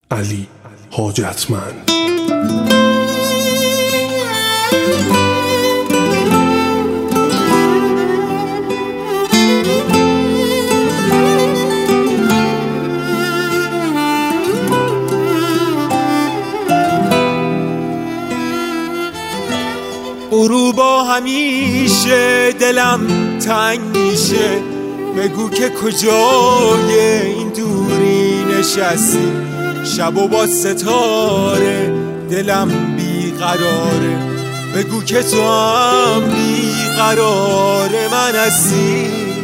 علی حاجتمند. غروبا همیشه دلم تنگ میشه، بگو که کجای این دوری نشستی. شب و با ستاره دلم بیقراره، بگو که تو هم بیقرار من هستی.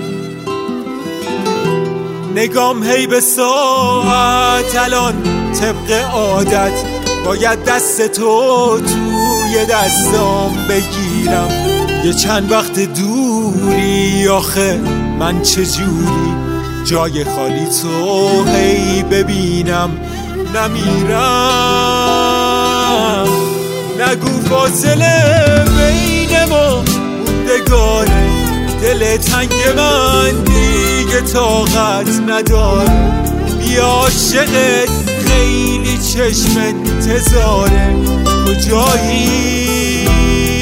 نگام هی به ساعت الان طبق عادت، باید دست تو توی دستام بگیرم. یه چند وقت دوری، آخه من چجوری جای خالی تو هی ببینم نمیرم. نگو فاصله بین ما موندگاره، دل تنگ من دیگه طاقت نداره. بیا عاشقت خیلی چشم انتظاره، کجایی؟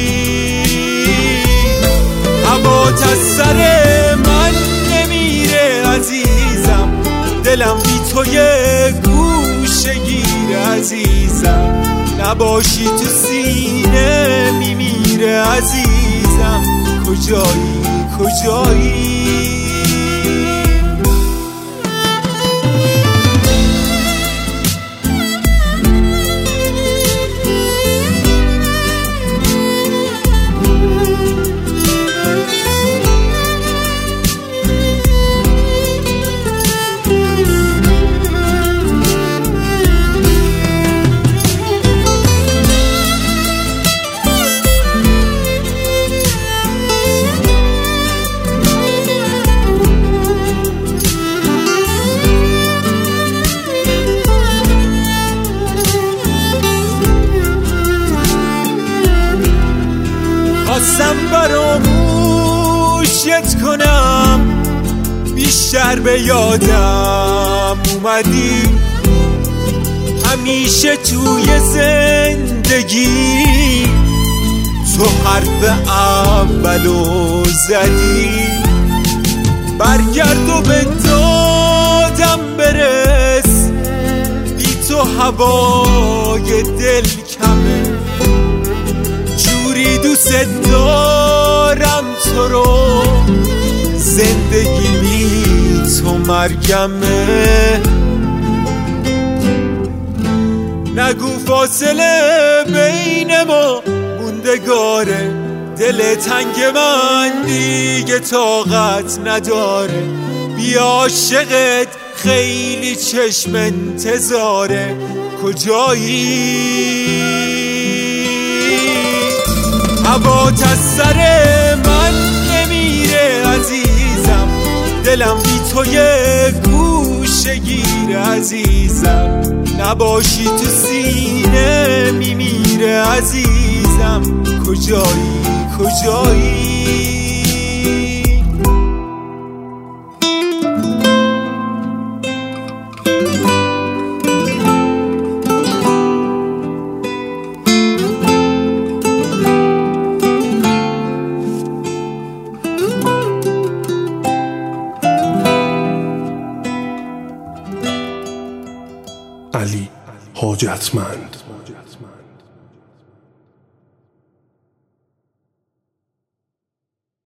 هوات از سر من نمیره عزیزم، دلم بی تو یه گوشه گیره عزیزم. نباشی تو سینه میمیره عزیزم، کجایی کجایی؟ خواستم فراموشت کنم، بیشتر به یادم اومدی. همیشه توی زندگی تو حرف اولو زدی. برگرد و به دادم برس، بی تو هوای دل کمه. جوری دوست دارم تو رو، زندگی بی تو مرگمه. نگو فاصله بین ما موندگاره، دل تنگ من دیگه طاقت نداره. بیا عاشقت خیلی چشم انتظاره، کجایی؟ هوات از سر من نمیره عزیزم، دلم بی تو یه گوشه گیره عزیزم. نباشی تو سینه میمیره عزیزم، کجایی کجایی؟ علی حاجتمند.